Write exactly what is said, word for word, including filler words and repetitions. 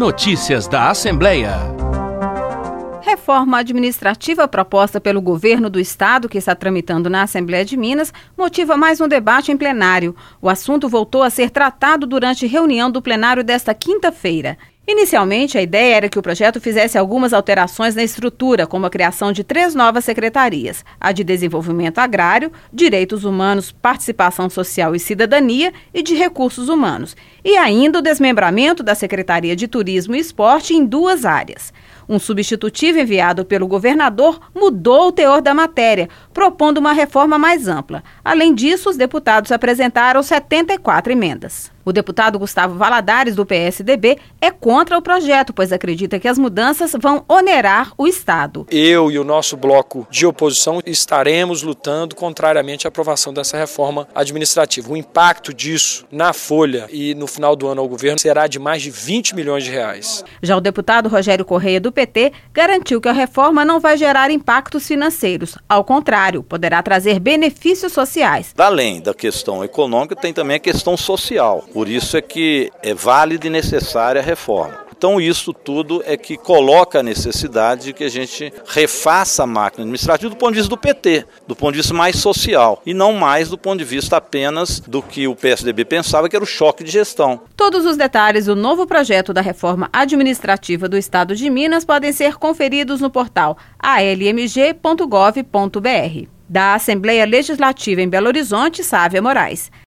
Notícias da Assembleia. Reforma administrativa proposta pelo governo do estado, que está tramitando na Assembleia de Minas, motiva mais um debate em plenário. O assunto voltou a ser tratado durante reunião do plenário desta quinta-feira. Inicialmente, a ideia era que o projeto fizesse algumas alterações na estrutura, como a criação de três novas secretarias: a de Desenvolvimento Agrário, Direitos Humanos, Participação Social e Cidadania e de Recursos Humanos, e ainda o desmembramento da Secretaria de Turismo e Esporte em duas áreas. Um substitutivo enviado pelo governador mudou o teor da matéria, propondo uma reforma mais ampla. Além disso, os deputados apresentaram setenta e quatro emendas. O deputado Gustavo Valadares, do P S D B, é contra o projeto, pois acredita que as mudanças vão onerar o Estado. Eu e o nosso bloco de oposição estaremos lutando contrariamente à aprovação dessa reforma administrativa. O impacto disso na folha e no final do ano ao governo será de mais de vinte milhões de reais. Já o deputado Rogério Correia, do P T, garantiu que a reforma não vai gerar impactos financeiros. Ao contrário, poderá trazer benefícios sociais. Além da questão econômica, tem também a questão social. Por isso é que é válida e necessária a reforma. Então isso tudo é que coloca a necessidade de que a gente refaça a máquina administrativa do ponto de vista do P T, do ponto de vista mais social, e não mais do ponto de vista apenas do que o P S D B pensava, que era o choque de gestão. Todos os detalhes do novo projeto da reforma administrativa do Estado de Minas podem ser conferidos no portal a l m g ponto gov ponto b r. Da Assembleia Legislativa em Belo Horizonte, Sávia Moraes.